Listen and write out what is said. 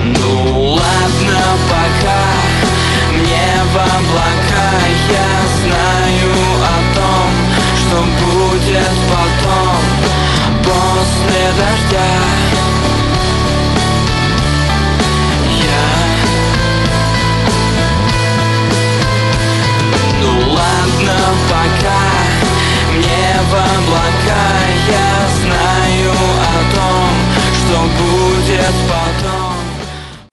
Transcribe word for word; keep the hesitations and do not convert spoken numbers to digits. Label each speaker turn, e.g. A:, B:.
A: Ну ладно, пока мне в облака. Я знаю о том, что будет потом, после дождя. Я Ну ладно, пока мне в облака. Я знаю о том, что будет потом.